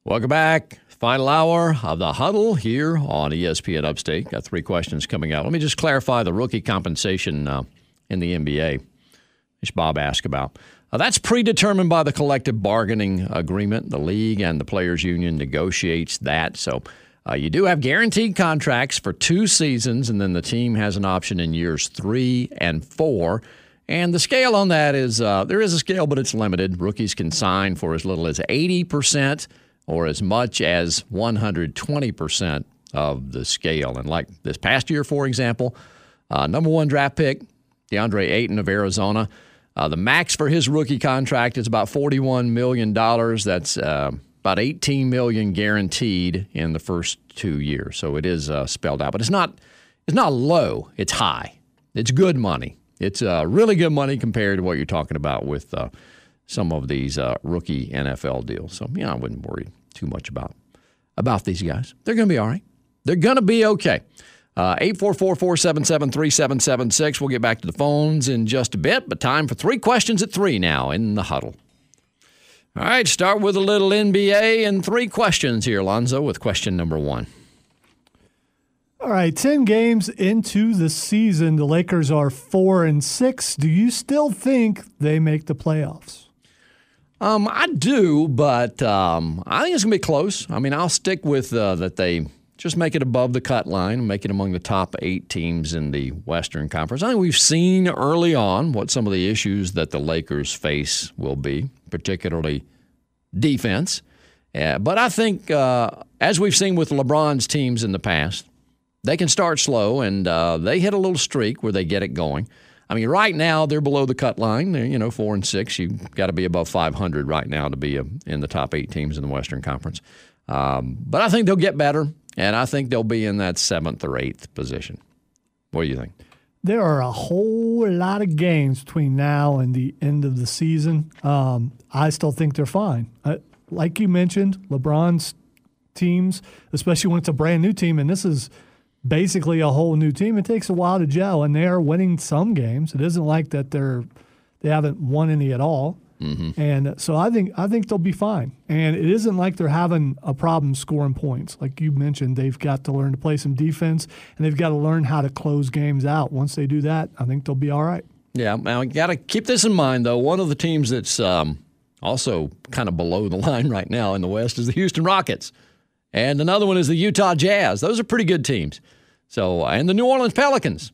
Welcome back. Final hour of the Huddle here on ESPN Upstate. Got 3 questions coming out. Let me just clarify the rookie compensation in the NBA, which Bob asked about. That's predetermined by the collective bargaining agreement. The league and the players' union negotiates that. So you do have guaranteed contracts for 2 seasons, and then the team has an option in years 3 and 4. And the scale on that is there is a scale, but it's limited. Rookies can sign for as little as 80% or as much as 120% of the scale. And like this past year, for example, number 1 draft pick, DeAndre Ayton of Arizona, the max for his rookie contract is about $41 million. That's about $18 million guaranteed in the first 2 years. So it is spelled out. But it's not low. It's high. It's good money. It's really good money compared to what you're talking about with some of these rookie NFL deals. So, I wouldn't worry too much about these guys. They're going to be all right. They're going to be okay. 844-477-3776. We'll get back to the phones in just a bit, but time for 3 questions at 3 now in the Huddle. All right, start with a little NBA and 3 questions here, Lonzo, with question number 1. All right, 10 games into the season, the Lakers are 4-6. Do you still think they make the playoffs? I do, but I think it's going to be close. I mean, I'll stick with that they just make it above the cut line, make it among the top 8 teams in the Western Conference. I think we've seen early on what some of the issues that the Lakers face will be, particularly defense. But I think, as we've seen with LeBron's teams in the past, they can start slow, and they hit a little streak where they get it going. I mean, right now they're below the cut line. They're 4-6. You've got to be above 500 right now to be in the top 8 teams in the Western Conference. But I think they'll get better, and I think they'll be in that 7th or 8th position. What do you think? There are a whole lot of games between now and the end of the season. I still think they're fine. Like you mentioned, LeBron's teams, especially when it's a brand new team, and this is basically a whole new team, it takes a while to gel, and they are winning some games. It isn't like that they haven't won any at all. Mm-hmm. And so I think they'll be fine. And it isn't like they're having a problem scoring points. Like you mentioned, they've got to learn to play some defense, and they've got to learn how to close games out. Once they do that, I think they'll be all right. Yeah, now you got to keep this in mind, though. One of the teams that's also kind of below the line right now in the West is the Houston Rockets. And another one is the Utah Jazz. Those are pretty good teams. So, and the New Orleans Pelicans.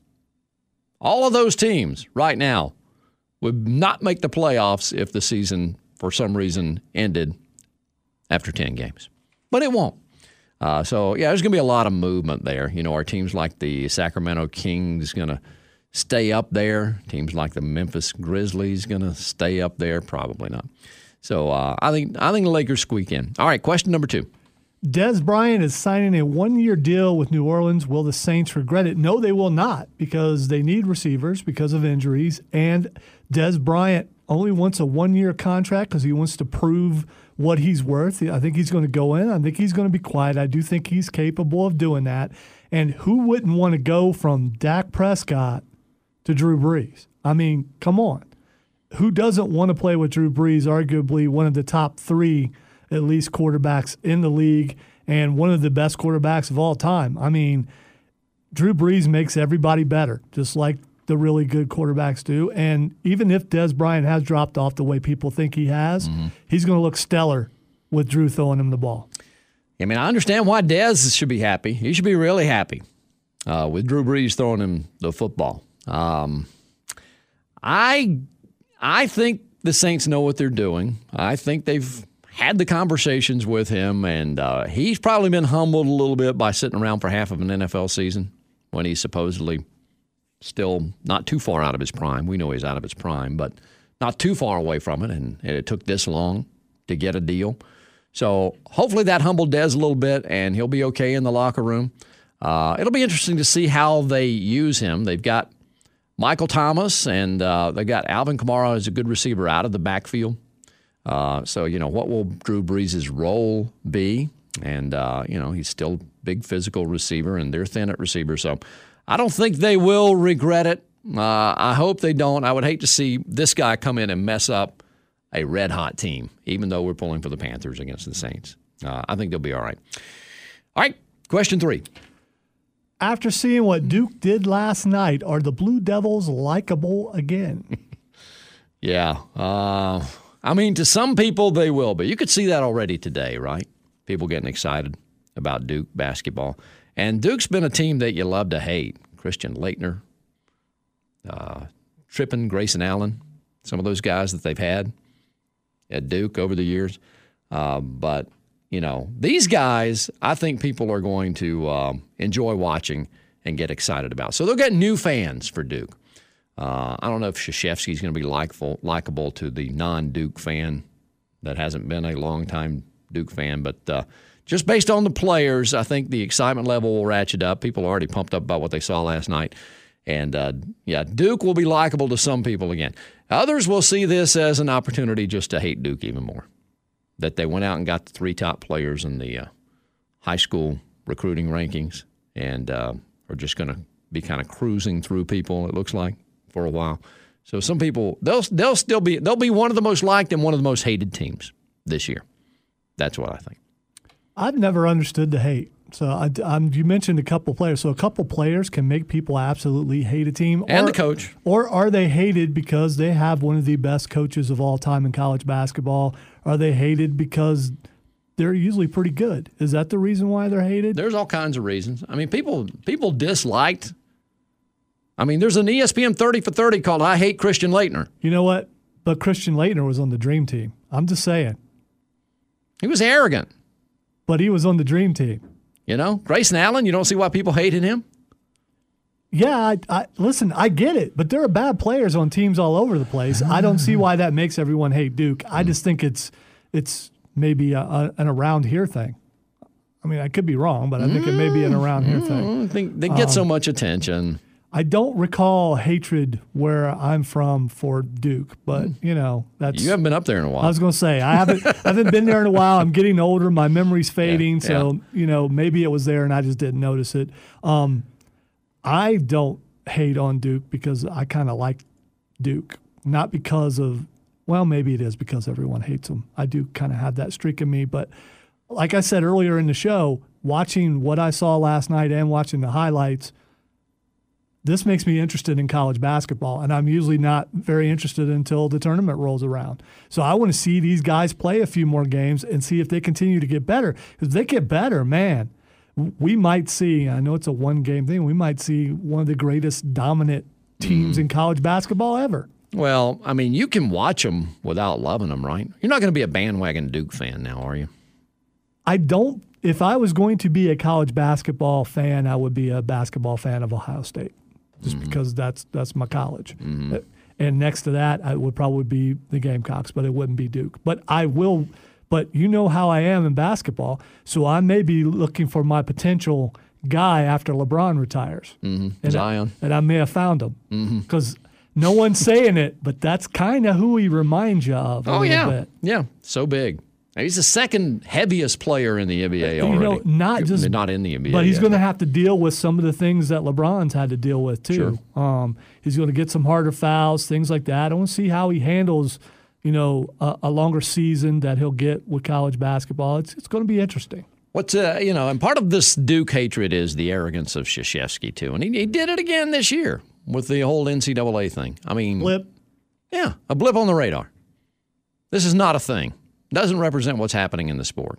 All of those teams right now would not make the playoffs if the season, for some reason, ended after 10 games. But it won't. So, there's going to be a lot of movement there. Our teams like the Sacramento Kings going to stay up there. Teams like the Memphis Grizzlies going to stay up there. Probably not. So, I think the Lakers squeak in. All right, question number 2. Dez Bryant is signing a 1-year deal with New Orleans. Will the Saints regret it? No, they will not, because they need receivers because of injuries. And Dez Bryant only wants a 1-year contract because he wants to prove what he's worth. I think he's going to go in. I think he's going to be quiet. I do think he's capable of doing that. And who wouldn't want to go from Dak Prescott to Drew Brees? I mean, come on. Who doesn't want to play with Drew Brees, arguably one of the top 3 at least quarterbacks in the league and one of the best quarterbacks of all time? I mean, Drew Brees makes everybody better, just like the really good quarterbacks do. And even if Dez Bryant has dropped off the way people think he has, he's going to look stellar with Drew throwing him the ball. I mean, I understand why Dez should be happy. He should be really happy with Drew Brees throwing him the football. I think the Saints know what they're doing. I think they've had the conversations with him, and he's probably been humbled a little bit by sitting around for half of an NFL season when he's supposedly still not too far out of his prime. We know he's out of his prime, but not too far away from it, and it took this long to get a deal. So hopefully that humbled Dez a little bit, and he'll be okay in the locker room. It'll be interesting to see how they use him. They've got Michael Thomas, and they've got Alvin Kamara as a good receiver out of the backfield. So, what will Drew Brees' role be? And, he's still a big physical receiver, and they're thin at receiver. So I don't think they will regret it. I hope they don't. I would hate to see this guy come in and mess up a red-hot team, even though we're pulling for the Panthers against the Saints. I think they'll be all right. All right, question 3. After seeing what Duke did last night, are the Blue Devils likable again? Yeah. I mean, to some people, they will be. You could see that already today, right? People getting excited about Duke basketball. And Duke's been a team that you love to hate. Christian Laettner, Trippin, Grayson Allen, some of those guys that they've had at Duke over the years. But, you know, these guys, I think people are going to enjoy watching and get excited about. So they'll get new fans for Duke. I don't know if Krzyzewski's going to be likable to the non-Duke fan that hasn't been a long-time Duke fan. But just based on the players, I think the excitement level will ratchet up. People are already pumped up about what they saw last night. And, Duke will be likable to some people again. Others will see this as an opportunity just to hate Duke even more, that they went out and got the 3 top players in the high school recruiting rankings and are just going to be kind of cruising through people, it looks like, for a while. So some people, they'll be one of the most liked and one of the most hated teams this year. That's what I think. I've never understood the hate. So you mentioned a couple players. So a couple players can make people absolutely hate a team. And the coach. Or are they hated because they have one of the best coaches of all time in college basketball? Are they hated because they're usually pretty good? Is that the reason why they're hated? There's all kinds of reasons. I mean, people disliked. I mean, there's an ESPN 30 for 30 called I Hate Christian Laettner. You know what? But Christian Laettner was on the Dream Team. I'm just saying. He was arrogant. But he was on the Dream Team. You know, Grayson Allen, you don't see why people hated him? Yeah, listen, I get it, but there are bad players on teams all over the place. I don't see why that makes everyone hate Duke. I just think it's maybe an around here thing. I mean, I could be wrong, but I think it may be an around here thing. I think they get so much attention. I don't recall hatred where I'm from for Duke, but that's. You haven't been up there in a while. I was going to say I haven't been there in a while. I'm getting older. My memory's fading, so maybe it was there and I just didn't notice it. I don't hate on Duke because I kind of like Duke, not because of. Well, maybe it is because everyone hates them. I do kind of have that streak in me, but like I said earlier in the show, watching what I saw last night and watching the highlights. This makes me interested in college basketball, and I'm usually not very interested until the tournament rolls around. So I want to see these guys play a few more games and see if they continue to get better. Because if they get better, man, we might see, I know it's a one-game thing, we might see one of the greatest dominant teams in college basketball ever. Well, I mean, you can watch them without loving them, right? You're not going to be a bandwagon Duke fan now, are you? I don't. If I was going to be a college basketball fan, I would be a basketball fan of Ohio State. Just because that's my college. And next to that, I would probably be the Gamecocks, but it wouldn't be Duke. But I will. But you know how I am in basketball, so I may be looking for my potential guy after LeBron retires. Zion. And I may have found him. Because no one's saying it, but that's kind of who he reminds you of a little bit. Yeah, so big. He's the second heaviest player in the NBA already. Not in the NBA, but he's going to have to deal with some of the things that LeBron's had to deal with too. Sure. He's going to get some harder fouls, things like that. I want to see how he handles, a longer season that he'll get with college basketball. It's going to be interesting. What's and part of this Duke hatred is the arrogance of Krzyzewski too, and he did it again this year with the whole NCAA thing. I mean, blip. Yeah, a blip on the radar. This is not a thing. Doesn't represent what's happening in the sport.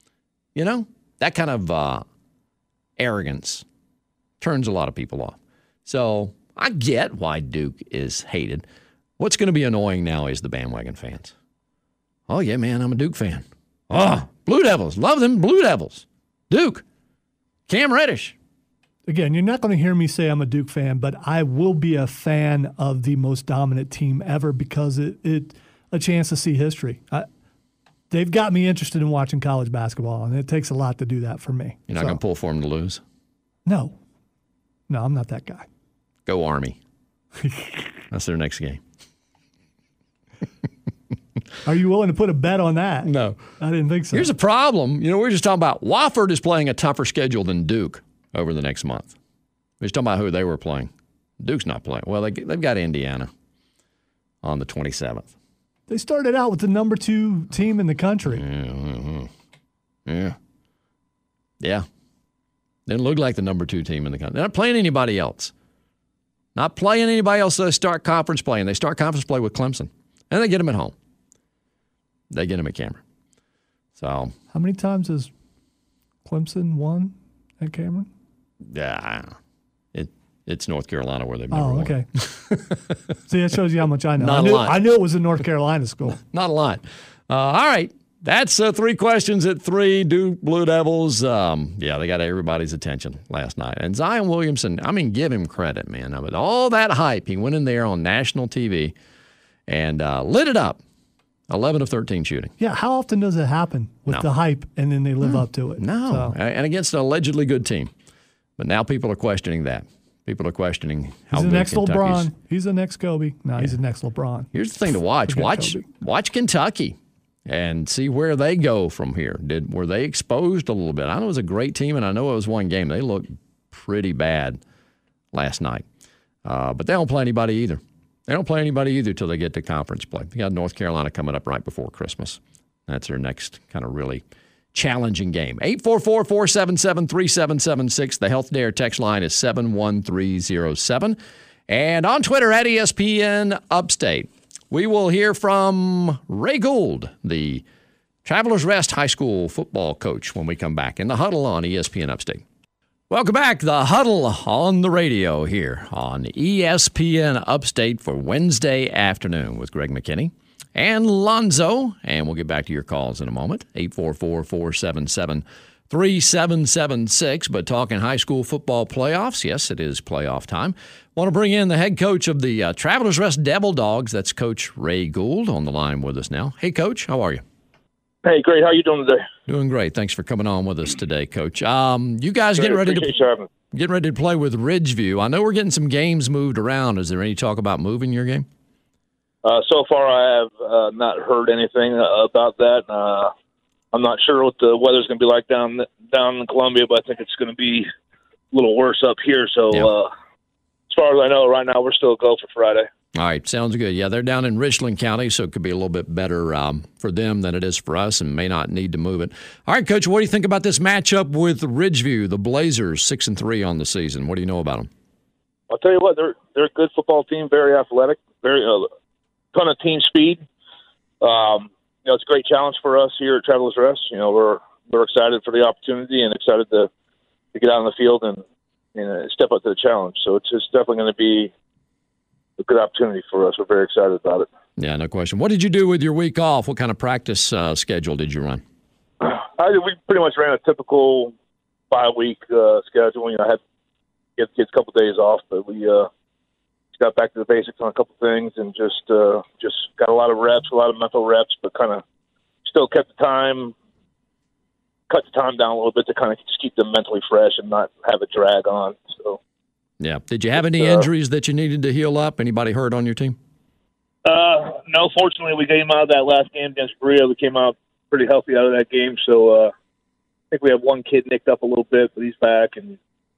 That kind of arrogance turns a lot of people off. So I get why Duke is hated. What's going to be annoying now is the bandwagon fans. Oh, yeah, man, I'm a Duke fan. Oh, Blue Devils. Love them Blue Devils. Duke. Cam Reddish. Again, you're not going to hear me say I'm a Duke fan, but I will be a fan of the most dominant team ever because it's a chance to see history. They've got me interested in watching college basketball, and it takes a lot to do that for me. You're not going to pull for them to lose? No, I'm not that guy. Go Army. That's their next game. Are you willing to put a bet on that? No. I didn't think so. Here's a problem. We were just talking about Wofford is playing a tougher schedule than Duke over the next month. We were just talking about who they were playing. Duke's not playing. Well, they've got Indiana on the 27th. They started out with the number 2 team in the country. Yeah. Didn't look like the number 2 team in the country. They're not playing anybody else. Not playing anybody else. They start conference play, and they start conference play with Clemson. And they get them at home. They get them at Cameron. So, how many times has Clemson won at Cameron? Yeah. It's North Carolina where they've never won. Oh, okay. See, that shows you how much I know. Not a lot. I knew it was a North Carolina school. Not a lot. All right. That's 3 questions at 3. Blue Devils. They got everybody's attention last night. And Zion Williamson, give him credit, man. With all that hype, he went in there on national TV and lit it up. 11 of 13 shooting. Yeah, how often does it happen with the hype and then they live up to it? No, and against an allegedly good team. But now people are questioning that. People are questioning how he's the good next Kentucky's. LeBron. He's the next Kobe. No, he's the next LeBron. Here's the thing to watch. Watch Kentucky and see where they go from here. Were they exposed a little bit? I know it was a great team, and I know it was one game. They looked pretty bad last night. But they don't play anybody either. They don't play anybody either till they get to conference play. They got North Carolina coming up right before Christmas. That's their next kind of really challenging game. 844-477-3776. The Health Dare text line is 71307. And on Twitter at ESPN Upstate. We will hear from Ray Gould, the Travelers Rest High School football coach, when we come back in the Huddle on ESPN Upstate. Welcome back. The Huddle on the radio here on ESPN Upstate for Wednesday afternoon with Greg McKinney and Lonzo. And we'll get back to your calls in a moment. 844-477-3776. But talking high school football playoffs, yes, it is playoff time. Want to bring in the head coach of the Travelers Rest Devil Dogs. That's Coach Ray Gould on the line with us now. Hey, Coach, how are you? Hey, great. How you doing today? Doing great. Thanks for coming on with us today, Coach. You guys getting ready to play with Ridgeview. I know we're getting some games moved around. Is there any talk about moving your game? So far, I have not heard anything about that. I'm not sure what the weather's going to be like down in Columbia, but I think it's going to be a little worse up here. So, as far as I know, right now we're still go for Friday. All right, sounds good. Yeah, they're down in Richland County, so it could be a little bit better for them than it is for us, and may not need to move it. All right, Coach, what do you think about this matchup with Ridgeview, the Blazers, 6-3 on the season? What do you know about them? I'll tell you what, they're a good football team, very athletic, very ton of team speed. It's a great challenge for us here at Travelers Rest. We're excited for the opportunity and excited to get out on the field and step up to the challenge. So it's definitely going to be a good opportunity for us. We're very excited about it. Yeah, no question. What did you do with your week off? What kind of practice schedule did you run? We pretty much ran a typical 5-week schedule. I had to get the kids a couple days off, but we got back to the basics on a couple things and just got a lot of reps, a lot of mental reps, but kind of still cut the time down a little bit to kind of just keep them mentally fresh and not have it drag on. So. Yeah. Did you have any injuries that you needed to heal up? Anybody hurt on your team? No. Fortunately, we came out of that last game against Berea. We came out pretty healthy out of that game. So I think we have one kid nicked up a little bit, but he's back, and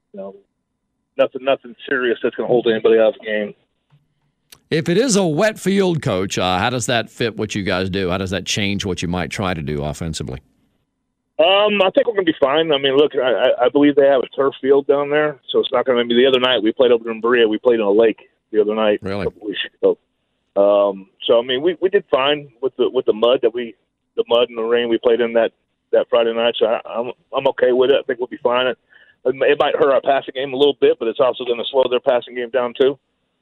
nothing serious that's going to hold anybody out of the game. If it is a wet field, Coach, how does that fit what you guys do? How does that change what you might try to do offensively? I think we're going to be fine. I mean, look, I believe they have a turf field down there, so it's not going to be. The other night we played over in Berea. We played in a lake the other night. Really? A couple weeks ago. So I mean, we did fine with the mud the mud and the rain we played in that Friday night. So I'm okay with it. I think we'll be fine. It might hurt our passing game a little bit, but it's also going to slow their passing game down too.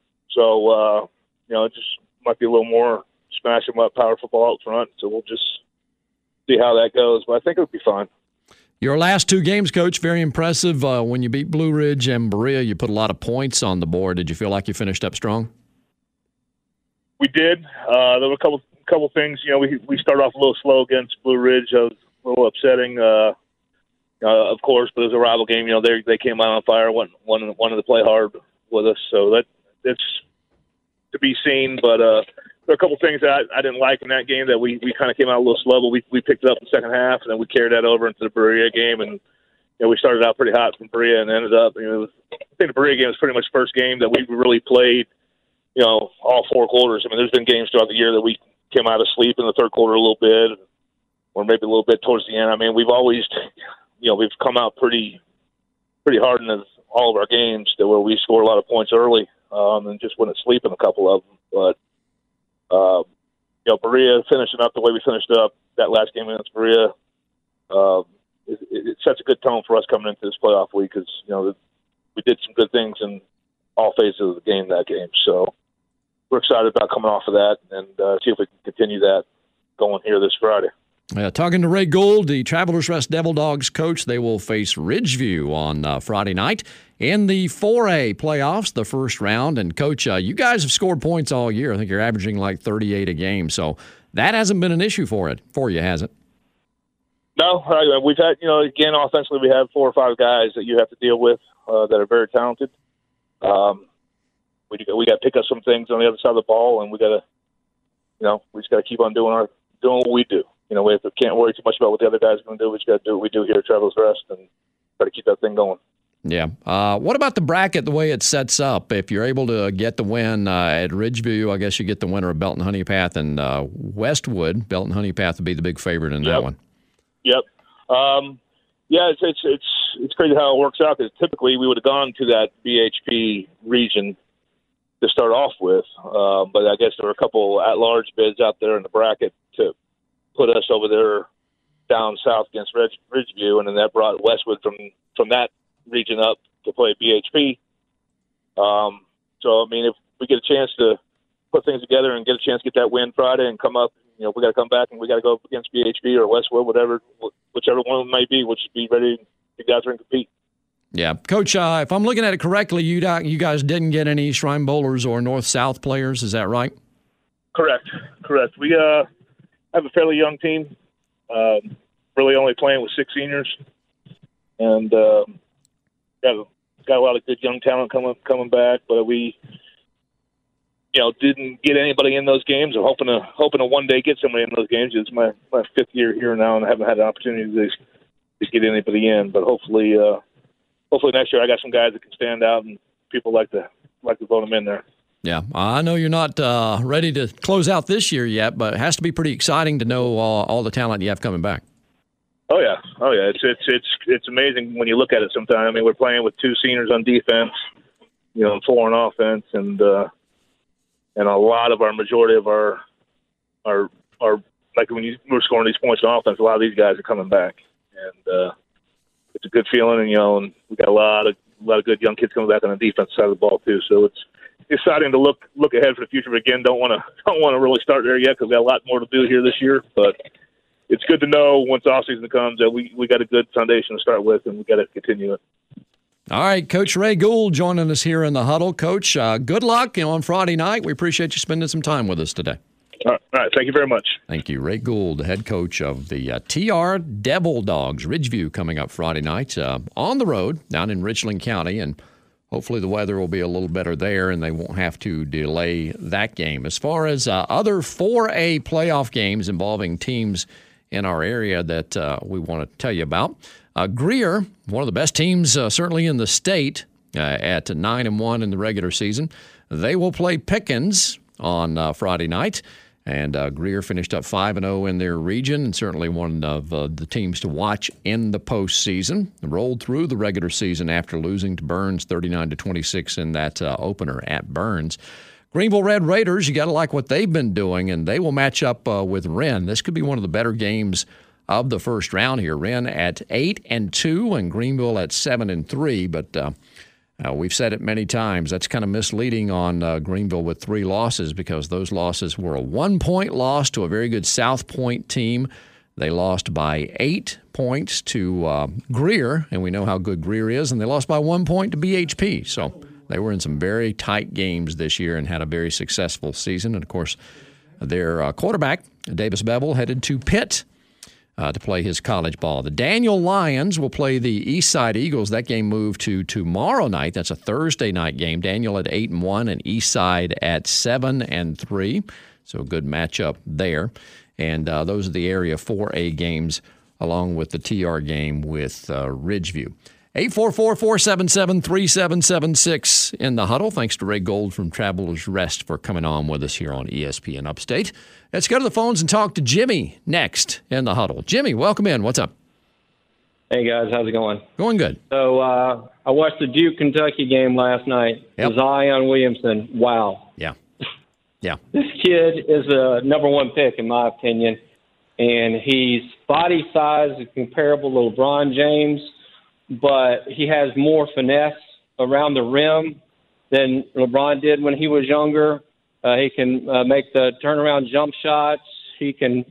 So it just might be a little more smash 'em up power football out front. So we'll just see how that goes, but I think it'll be fine. Your last two games, Coach, very impressive. When you beat Blue Ridge and Berea, you put a lot of points on the board. Did you feel like you finished up strong? We did. There were a couple things. We started off a little slow against Blue Ridge. That was a little upsetting, of course, but it was a rival game. They came out on fire, wanted to play hard with us, so that's to be seen, but there are a couple things that I didn't like in that game that we kind of came out a little slow, but we picked it up in the second half, and then we carried that over into the Berea game, and we started out pretty hot from Berea and ended up, I think the Berea game was pretty much the first game that we really played, all 4 quarters. I mean, there's been games throughout the year that we came out of sleep in the third quarter a little bit. or maybe a little bit towards the end. I mean, we've always, we've come out pretty hard in all of our games where we score a lot of points early and just wouldn't sleep in a couple of them. But, Berea finishing up the way we finished up that last game against Berea, it sets a good tone for us coming into this playoff week because, we did some good things in all phases of the game that game. So we're excited about coming off of that and see if we can continue that going here this Friday. Talking to Ray Gould, the Travelers Rest Devil Dogs coach. They will face Ridgeview on Friday night in the 4A playoffs, the first round. And, Coach, you guys have scored points all year. I think you're averaging like 38 a game. So that hasn't been an issue for you, has it? No. We've had, again, offensively we have 4 or 5 guys that you have to deal with that are very talented. We got to pick up some things on the other side of the ball, and we got to, we just got to keep on doing what we do. We can't worry too much about what the other guys are going to do. We just got to do what we do here at Travelers Rest and try to keep that thing going. Yeah. What about the bracket, the way it sets up? If you're able to get the win at Ridgeview, I guess you get the winner of Belton Honeypath and Westwood. Belton Honeypath would be the big favorite in that one. Yep. It's crazy how it works out because typically we would have gone to that BHP region to start off with, but I guess there were a couple at-large bids out there in the bracket to put us over there down south against Ridgeview, and then that brought Westwood from that region up to play BHP. So, I mean, if we get a chance to put things together and get a chance to get that win Friday and come up, we got to come back and we got to go up against BHP or Westwood, whichever one it might be, we'll just be ready to get out there and compete. Yeah. Coach, if I'm looking at it correctly, you guys didn't get any East Rhine Bowlers or North-South players. Is that right? Correct. We have a fairly young team, really only playing with 6 seniors, and got a lot of good young talent coming back. But we, didn't get anybody in those games. I'm hoping to one day get somebody in those games. It's my 5th year here now, and I haven't had an opportunity to get anybody in. But hopefully next year I got some guys that can stand out, and people like to vote them in there. Yeah, I know you're not ready to close out this year yet, but it has to be pretty exciting to know all the talent you have coming back. Oh yeah. It's amazing when you look at it. Sometimes, I mean, we're playing with 2 seniors on defense, and 4 on offense, and a lot of our majority of our like when we're scoring these points on offense, a lot of these guys are coming back, and it's a good feeling. And we got a lot of good young kids coming back on the defense side of the ball too. So it's exciting to look ahead for the future. But again, don't want to really start there yet because we got a lot more to do here this year. But it's good to know once off season comes that we got a good foundation to start with, and we got to continue it. All right, Coach Ray Gould joining us here in the huddle. Coach, good luck on Friday night. We appreciate you spending some time with us today. All right, thank you very much. Thank you. Ray Gould, the head coach of the TR Devil Dogs. Ridgeview coming up Friday night on the road down in Richland County, and hopefully the weather will be a little better there and they won't have to delay that game. As far as other 4A playoff games involving teams in our area that we want to tell you about, Greer, one of the best teams certainly in the state at 9-1 in the regular season, they will play Pickens on Friday night. And Greer finished up 5-0 in their region, and certainly one of the teams to watch in the postseason. Rolled through the regular season after losing to Burns 39-26 in that opener at Burns. Greenville Red Raiders, you got to like what they've been doing, and they will match up with Wren. This could be one of the better games of the first round here. Wren at 8-2 and Greenville at 7-3, but we've said it many times. That's kind of misleading on Greenville with 3 losses because those losses were a 1-point loss to a very good South Point team. They lost by 8 points to Greer, and we know how good Greer is, and they lost by 1 point to BHP. So they were in some very tight games this year and had a very successful season. And, of course, their quarterback, Davis Bevel, headed to Pitt to play his college ball. The Daniel Lions will play the Eastside Eagles. That game moved to tomorrow night. That's a Thursday night game. Daniel at 8-1 and Eastside at 7-3. So a good matchup there. And those are the Area 4A games along with the TR game with Ridgeview. 844-477-3776 in the huddle. Thanks to Ray Gold from Travelers Rest for coming on with us here on ESPN Upstate. Let's go to the phones and talk to Jimmy next in the huddle. Jimmy, welcome in. What's up? Hey, guys. How's it going? Going good. So I watched the Duke-Kentucky game last night. Yep. Zion Williamson. Wow. Yeah. Yeah. This kid is a number one pick, in my opinion, and he's body size is comparable to LeBron James, but he has more finesse around the rim than LeBron did when he was younger. He can make the turnaround jump shots. He can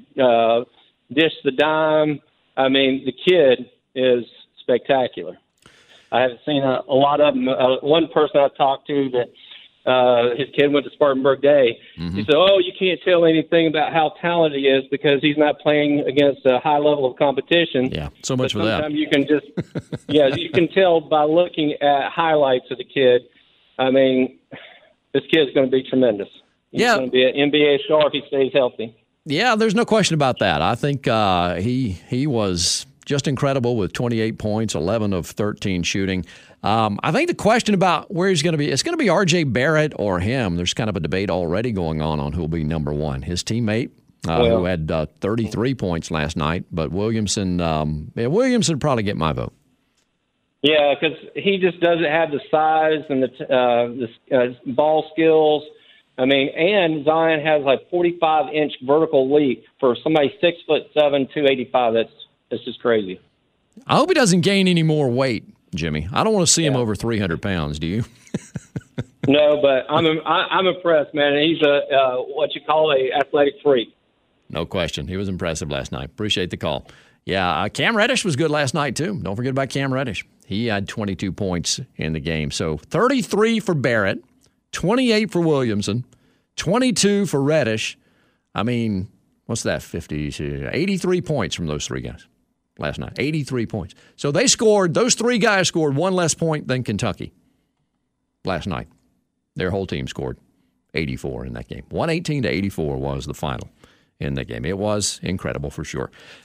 dish the dime. I mean, the kid is spectacular. I haven't seen a lot of them. One person I talked to that his kid went to Spartanburg Day. Mm-hmm. He said, you can't tell anything about how talented he is because he's not playing against a high level of competition. Yeah, so much for that. Sometimes you can just, you can tell by looking at highlights of the kid. I mean, this kid's going to be tremendous. He's going to be an NBA star if he stays healthy. Yeah, there's no question about that. I think he was just incredible with 28 points, 11 of 13 shooting. I think the question about where he's going to be, it's going to be R.J. Barrett or him. There's kind of a debate already going on who will be number one. His teammate, who had 33 points last night, but Williamson would probably get my vote. Yeah, because he just doesn't have the size and the ball skills. I mean, and Zion has like 45-inch vertical leap for somebody 6'7", 285. That's just crazy. I hope he doesn't gain any more weight, Jimmy. I don't want to see him over 300 pounds. Do you? No, but I'm impressed, man. He's what you call a athletic freak. No question. He was impressive last night. Appreciate the call. Yeah, Cam Reddish was good last night, too. Don't forget about Cam Reddish. He had 22 points in the game. So 33 for Barrett, 28 for Williamson, 22 for Reddish. I mean, what's that, 83 points from those three guys last night. 83 points. So those three guys scored one less point than Kentucky last night. Their whole team scored 84 in that game. 118-84 was the final in that game. It was incredible for sure.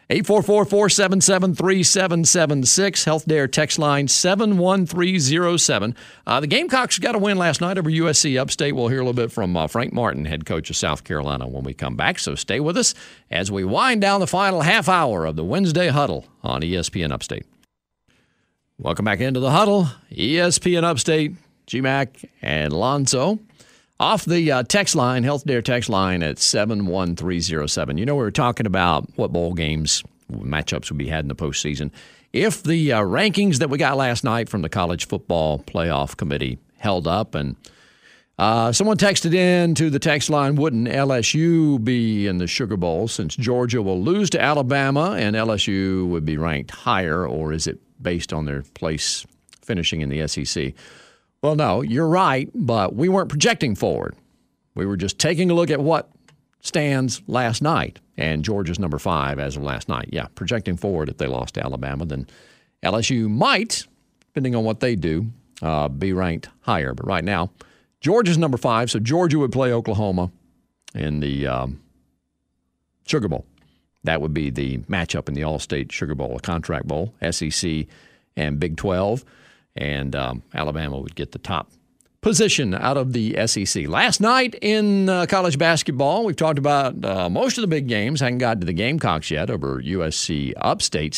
844-477-3776. Health Dare text line 71307. The Gamecocks got a win last night over USC Upstate. We'll hear a little bit from Frank Martin, head coach of South Carolina, when we come back. So stay with us as we wind down the final half hour of the Wednesday Huddle on ESPN Upstate. Welcome back into the Huddle. ESPN Upstate, GMAC and Lonzo. Off the text line, Health Dare text line at 71307. You know, we were talking about what bowl games, matchups would be had in the postseason. If the rankings that we got last night from the College Football Playoff Committee held up, and someone texted in to the text line, wouldn't LSU be in the Sugar Bowl since Georgia will lose to Alabama and LSU would be ranked higher, or is it based on their place finishing in the SEC? Well, no, you're right, but we weren't projecting forward. We were just taking a look at what stands last night, and Georgia's number 5 as of last night. Yeah, projecting forward, if they lost to Alabama, then LSU might, depending on what they do, be ranked higher. But right now, Georgia's number 5, so Georgia would play Oklahoma in the Sugar Bowl. That would be the matchup in the All-State Sugar Bowl, a contract bowl, SEC and Big 12. And Alabama would get the top position out of the SEC. Last night in college basketball, we've talked about most of the big games. Haven't gotten to the Gamecocks yet over USC Upstate.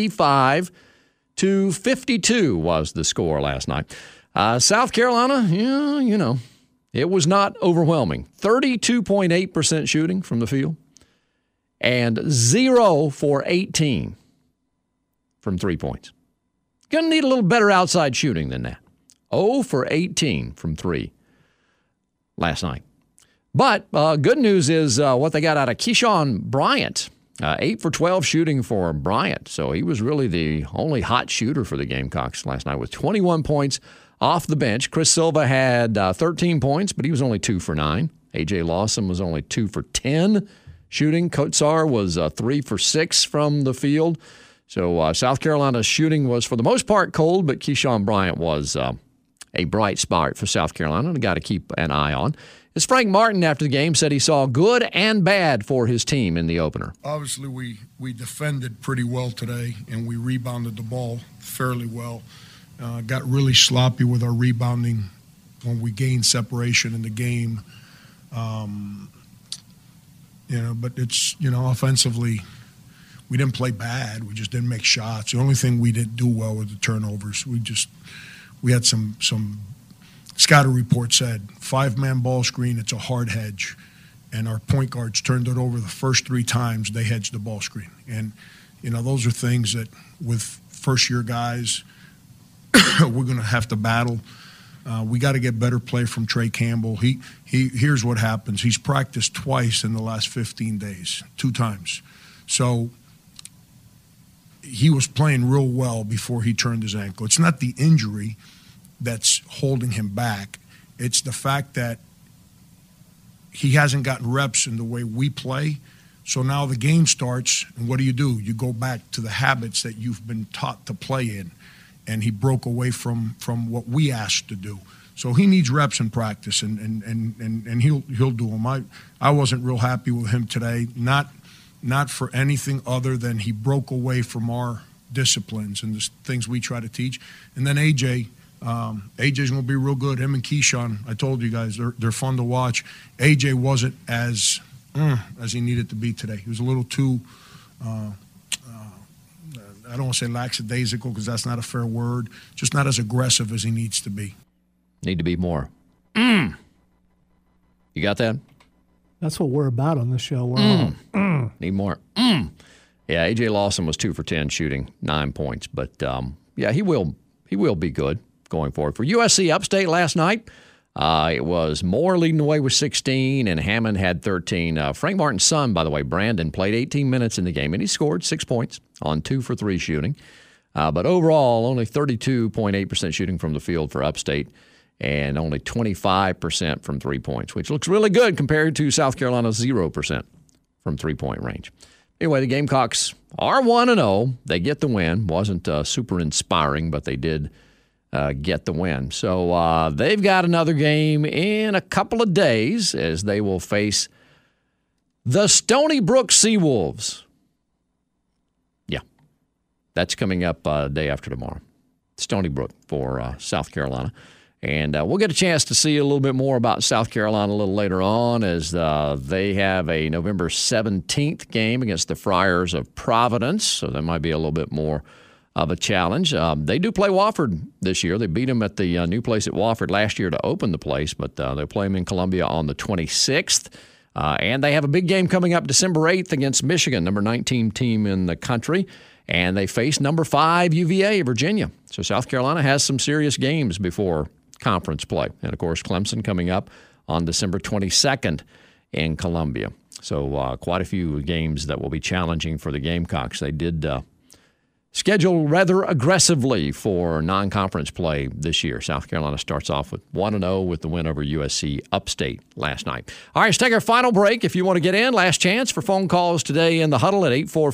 65-52 was the score last night. South Carolina, it was not overwhelming. 32.8% shooting from the field and 0 for 18 from 3 points. Going to need a little better outside shooting than that. 0 for 18 from 3 last night. But good news is what they got out of Keyshawn Bryant. 8 for 12 shooting for Bryant. So he was really the only hot shooter for the Gamecocks last night with 21 points off the bench. Chris Silva had 13 points, but he was only 2 for 9. A.J. Lawson was only 2 for 10 shooting. Kotsar was 3 for 6 from the field. So South Carolina's shooting was, for the most part, cold, but Keyshawn Bryant was a bright spot for South Carolina and a guy to keep an eye on. As Frank Martin, after the game, said he saw good and bad for his team in the opener. Obviously, we defended pretty well today, and we rebounded the ball fairly well. got really sloppy with our rebounding when we gained separation in the game. But it's, offensively, we didn't play bad. We just didn't make shots. The only thing we didn't do well were the turnovers. We had some scouting report said 5-man ball screen, it's a hard hedge. And our point guards turned it over the first 3 times they hedged the ball screen. And, those are things that with first-year guys we're going to have to battle. We got to get better play from Trey Campbell. Here's what happens. He's practiced twice in the last 15 days, 2 times. So he was playing real well before he turned his ankle. It's not the injury that's holding him back. It's the fact that he hasn't gotten reps in the way we play. So now the game starts, and what do? You go back to the habits that you've been taught to play in. And he broke away from what we asked to do. So he needs reps in practice, and he'll do them. I wasn't real happy with him today, not for anything other than he broke away from our disciplines and the things we try to teach. And then AJ's going to be real good. Him and Keyshawn, I told you guys, they're fun to watch. AJ wasn't as he needed to be today. He was a little too I don't want to say lackadaisical because that's not a fair word, just not as aggressive as he needs to be. Need to be more. You got that? That's what we're about on this show. We're all, Need more. Yeah, A.J. Lawson was 2 for 10 shooting, 9 points. But, he will be good going forward. For USC Upstate last night, it was Moore leading the way with 16, and Hammond had 13. Frank Martin's son, by the way, Brandon, played 18 minutes in the game, and he scored 6 points on 2 for 3 shooting. But overall, only 32.8% shooting from the field for Upstate and only 25% from 3 points, which looks really good compared to South Carolina's 0% from 3-point range. Anyway, the Gamecocks are 1-0. They get the win. Wasn't super inspiring, but they did get the win. So they've got another game in a couple of days as they will face the Stony Brook Seawolves. Yeah, that's coming up day after tomorrow. Stony Brook for South Carolina. And we'll get a chance to see a little bit more about South Carolina a little later on as they have a November 17th game against the Friars of Providence. So that might be a little bit more of a challenge. They do play Wofford this year. They beat them at the new place at Wofford last year to open the place, but they'll play them in Columbia on the 26th. And they have a big game coming up December 8th against Michigan, number 19 team in the country. And they face number 5 UVA, Virginia. So South Carolina has some serious games before conference play. And, of course, Clemson coming up on December 22nd in Columbia. So quite a few games that will be challenging for the Gamecocks. They did schedule rather aggressively for non-conference play this year. South Carolina starts off with 1-0 with the win over USC Upstate last night. All right, let's take our final break. If you want to get in, last chance for phone calls today in the huddle at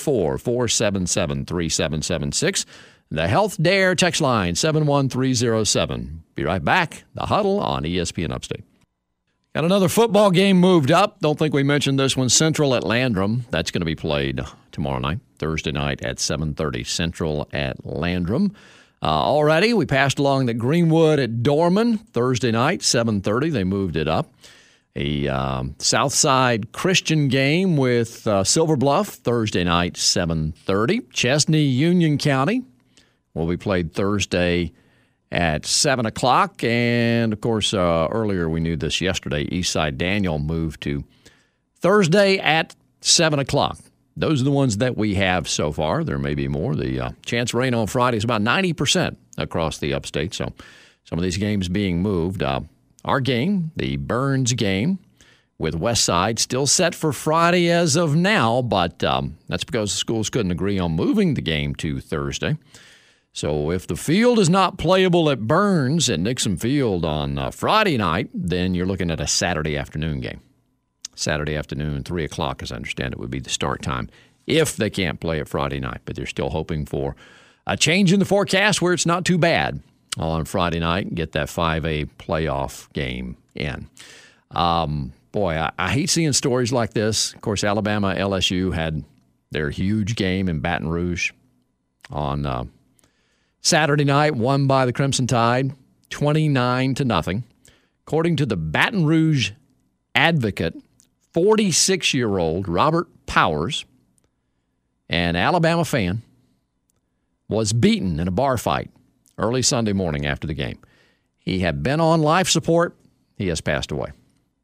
844-477-3776. The Health Dare text line, 71307. Be right back. The Huddle on ESPN Upstate. Got another football game moved up. Don't think we mentioned this one. Central at Landrum. That's going to be played tomorrow night, Thursday night at 7:30. Central at Landrum. Already, we passed along the Greenwood at Dorman, Thursday night, 7:30. They moved it up. A Southside Christian game with Silver Bluff, Thursday night, 7:30. Chesnee Union County will be played Thursday at 7 o'clock. And, of course, earlier we knew this yesterday, Eastside Daniel moved to Thursday at 7 o'clock. Those are the ones that we have so far. There may be more. The chance of rain on Friday is about 90% across the upstate. So some of these games being moved. Our game, the Burns game with Westside, still set for Friday as of now, but that's because the schools couldn't agree on moving the game to Thursday. So if the field is not playable at Burns at Nixon Field on Friday night, then you're looking at a Saturday afternoon game. Saturday afternoon, 3 o'clock, as I understand it, would be the start time if they can't play it Friday night. But they're still hoping for a change in the forecast where it's not too bad on Friday night and get that 5A playoff game in. Boy, I hate seeing stories like this. Of course, Alabama, LSU had their huge game in Baton Rouge on Saturday night, won by the Crimson Tide, 29-0. According to the Baton Rouge Advocate, 46-year-old Robert Powers, an Alabama fan, was beaten in a bar fight early Sunday morning after the game. He had been on life support. He has passed away.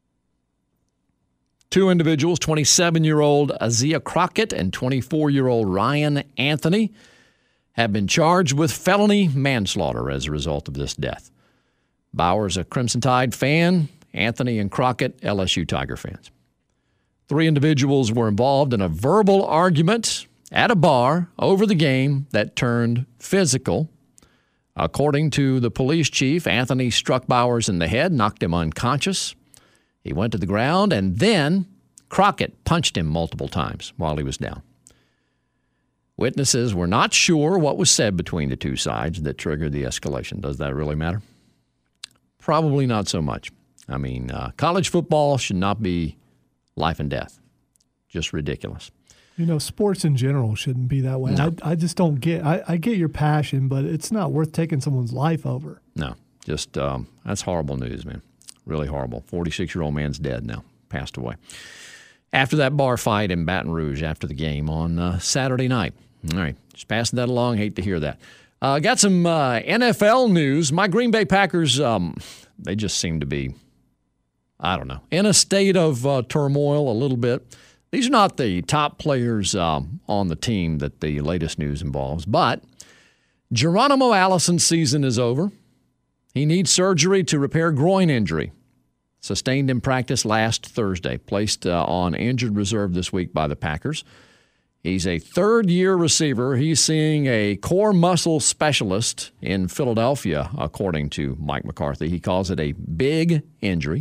Two individuals, 27-year-old Azia Crockett and 24-year-old Ryan Anthony, have been charged with felony manslaughter as a result of this death. Bowers, a Crimson Tide fan. Anthony and Crockett, LSU Tiger fans. Three individuals were involved in a verbal argument at a bar over the game that turned physical. According to the police chief, Anthony struck Bowers in the head, knocked him unconscious. He went to the ground, and then Crockett punched him multiple times while he was down. Witnesses were not sure what was said between the two sides that triggered the escalation. Does that really matter? Probably not so much. I mean, college football should not be life and death. Just ridiculous. You know, sports in general shouldn't be that way. No. I just don't get. I get your passion, but it's not worth taking someone's life over. No, just that's horrible news, man. Really horrible. 46-year-old man's dead now, passed away. After that bar fight in Baton Rouge after the game on Saturday night. All right, just passing that along. Hate to hear that. Got some NFL news. My Green Bay Packers, they just seem to be, I don't know, in a state of turmoil a little bit. These are not the top players on the team that the latest news involves, but Geronimo Allison's season is over. He needs surgery to repair groin injury sustained in practice last Thursday, placed on injured reserve this week by the Packers. He's a third-year receiver. He's seeing a core muscle specialist in Philadelphia, according to Mike McCarthy. He calls it a big injury.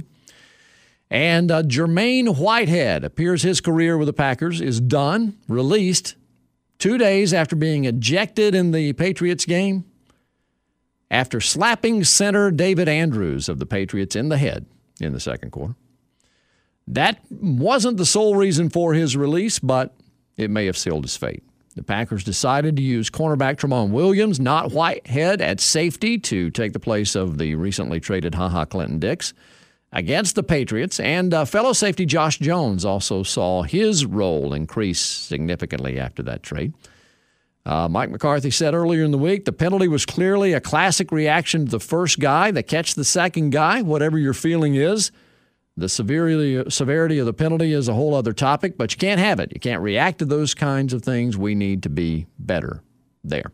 And Jermaine Whitehead appears his career with the Packers is done, released 2 days after being ejected in the Patriots game after slapping center David Andrews of the Patriots in the head in the second quarter. That wasn't the sole reason for his release, but it may have sealed his fate. The Packers decided to use cornerback Tramon Williams, not Whitehead, at safety to take the place of the recently traded HaHa Clinton Dix against the Patriots. And fellow safety Josh Jones also saw his role increase significantly after that trade. Mike McCarthy said earlier in the week, the penalty was clearly a classic reaction to the first guy. They catch the second guy, whatever your feeling is. The severity of the penalty is a whole other topic, but you can't have it. You can't react to those kinds of things. We need to be better there.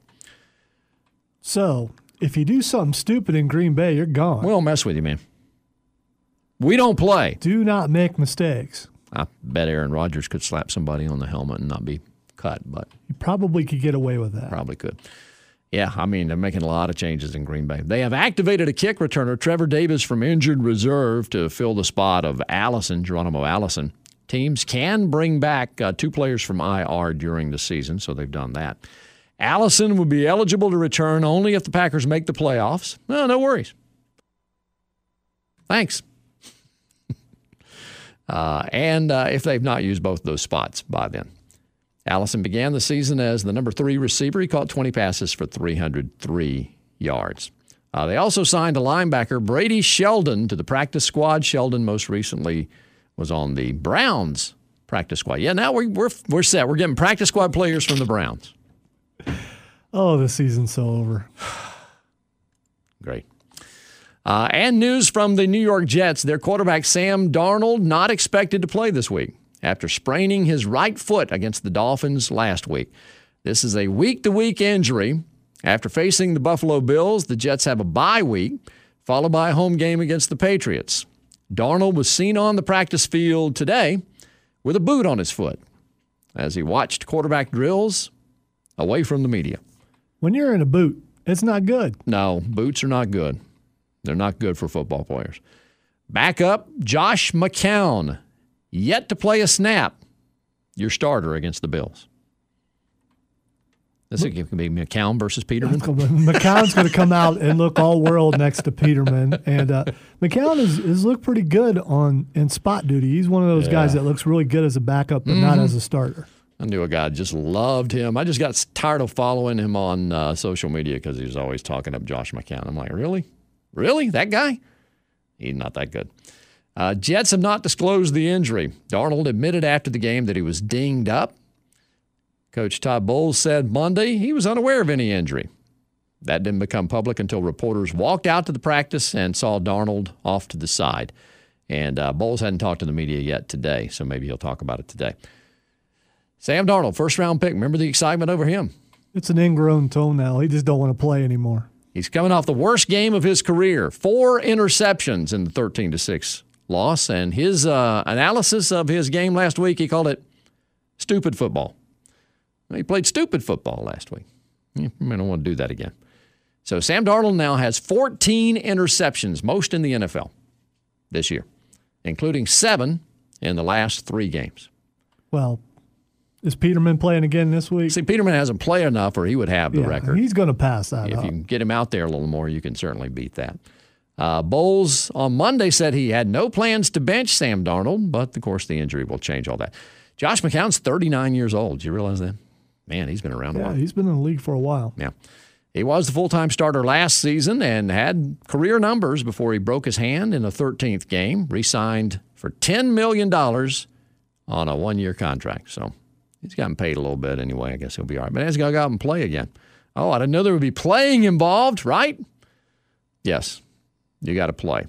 So, if you do something stupid in Green Bay, you're gone. We don't mess with you, man. We don't play. Do not make mistakes. I bet Aaron Rodgers could slap somebody on the helmet and not be cut, but You probably could get away with that. probably could. Yeah, I mean, they're making a lot of changes in Green Bay. They have activated a kick returner, Trevor Davis, from injured reserve to fill the spot of Geronimo Allison. Teams can bring back 2 players from IR during the season, so they've done that. Allison would be eligible to return only if the Packers make the playoffs. No worries. Thanks. And if they've not used both those spots by then. Allison began the season as the number 3 receiver. He caught 20 passes for 303 yards. They also signed a linebacker, Brady Sheldon, to the practice squad. Sheldon most recently was on the Browns practice squad. Yeah, now we're set. We're getting practice squad players from the Browns. Oh, the season's so over. Great. And news from the New York Jets. Their quarterback, Sam Darnold, not expected to play this week after spraining his right foot against the Dolphins last week. This is a week-to-week injury. After facing the Buffalo Bills, the Jets have a bye week, followed by a home game against the Patriots. Darnold was seen on the practice field today with a boot on his foot as he watched quarterback drills away from the media. When you're in a boot, it's not good. No, boots are not good. They're not good for football players. Back up, Josh McCown, yet to play a snap, your starter against the Bills. This could be McCown versus Peterman. McCown's going to come out and look all world next to Peterman. And McCown has looked pretty good in spot duty. He's one of those guys that looks really good as a backup, but not as a starter. I knew a guy just loved him. I just got tired of following him on social media because he was always talking up Josh McCown. I'm like, really? Really? That guy? He's not that good. Jets have not disclosed the injury. Darnold admitted after the game that he was dinged up. Coach Todd Bowles said Monday he was unaware of any injury. That didn't become public until reporters walked out to the practice and saw Darnold off to the side. And Bowles hadn't talked to the media yet today, so maybe he'll talk about it today. Sam Darnold, first-round pick. Remember the excitement over him? It's an ingrown toenail. He just don't want to play anymore. He's coming off the worst game of his career. 4 interceptions in the 13-6 loss. And his analysis of his game last week, he called it stupid football. He played stupid football last week. I don't want to do that again. So Sam Darnold now has 14 interceptions, most in the NFL this year, including 7 in the last 3 games. Well, is Peterman playing again this week? See, Peterman hasn't played enough or he would have the record. He's going to pass that If up. you can get him out there a little more, you can certainly beat that. Bowles on Monday said he had no plans to bench Sam Darnold, but, of course, the injury will change all that. Josh McCown's 39 years old. Do you realize that? Man, he's been around a while. Yeah, he's been in the league for a while. Yeah. He was the full-time starter last season and had career numbers before he broke his hand in the 13th game, re-signed for $10 million on a 1-year contract. So he's gotten paid a little bit anyway. I guess he'll be all right. But he's got to go out and play again. Oh, I didn't know there would be playing involved, right? Yes, you got to play.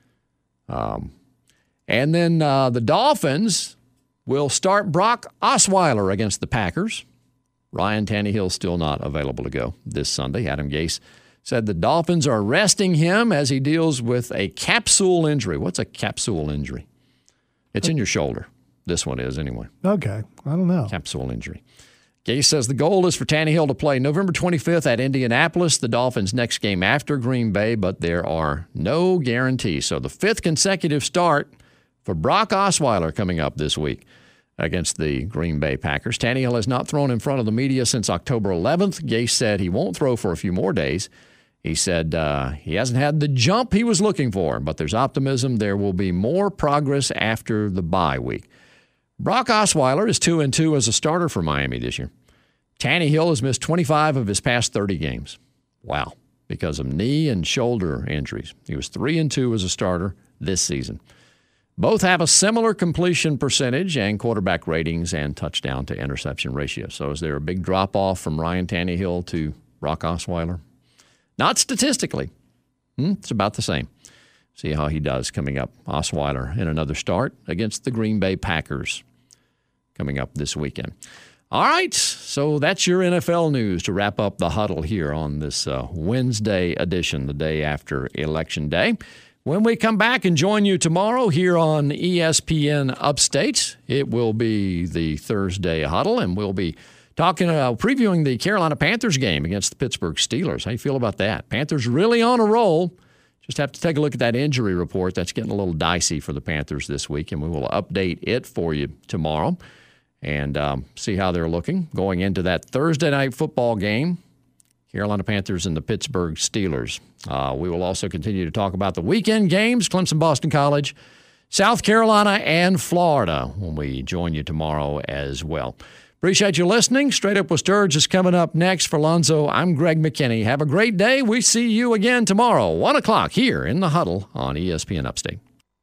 And then the Dolphins will start Brock Osweiler against the Packers. Ryan Tannehill's still not available to go this Sunday. Adam Gase said the Dolphins are resting him as he deals with a capsule injury. What's a capsule injury? It's in your shoulder. This one is anyway. Okay. I don't know. Capsule injury. Gase says the goal is for Tannehill to play November 25th at Indianapolis, the Dolphins' next game after Green Bay, but there are no guarantees. So the 5th consecutive start for Brock Osweiler coming up this week against the Green Bay Packers. Tannehill has not thrown in front of the media since October 11th. Gase said he won't throw for a few more days. He said he hasn't had the jump he was looking for, but there's optimism there will be more progress after the bye week. Brock Osweiler is 2-2 as a starter for Miami this year. Tannehill has missed 25 of his past 30 games. Wow, because of knee and shoulder injuries. He was 3-2 as a starter this season. Both have a similar completion percentage and quarterback ratings and touchdown to interception ratio. So is there a big drop-off from Ryan Tannehill to Brock Osweiler? Not statistically. It's about the same. See how he does coming up. Osweiler in another start against the Green Bay Packers coming up this weekend. All right, so that's your NFL news to wrap up the huddle here on this Wednesday edition, the day after Election Day. When we come back and join you tomorrow here on ESPN Upstate, it will be the Thursday huddle, and we'll be talking previewing the Carolina Panthers game against the Pittsburgh Steelers. How you feel about that? Panthers really on a roll. Just have to take a look at that injury report. That's getting a little dicey for the Panthers this week, and we will update it for you tomorrow and see how they're looking going into that Thursday night football game. Carolina Panthers and the Pittsburgh Steelers. We will also continue to talk about the weekend games, Clemson, Boston College, South Carolina, and Florida when we join you tomorrow as well. Appreciate you listening. Straight Up with Sturge is coming up next. For Lonzo, I'm Greg McKinney. Have a great day. We see you again tomorrow, 1 o'clock here in the huddle on ESPN Upstate.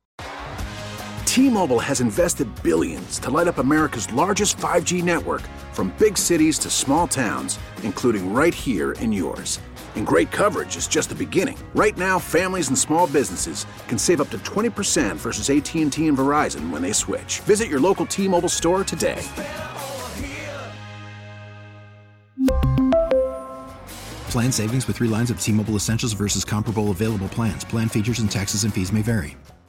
T-Mobile has invested billions to light up America's largest 5G network, from big cities to small towns, including right here in yours. And great coverage is just the beginning. Right now, families and small businesses can save up to 20% versus AT&T and Verizon when they switch. Visit your local T-Mobile store today. Plan savings with 3 lines of T-Mobile Essentials versus comparable available plans. Plan features and taxes and fees may vary.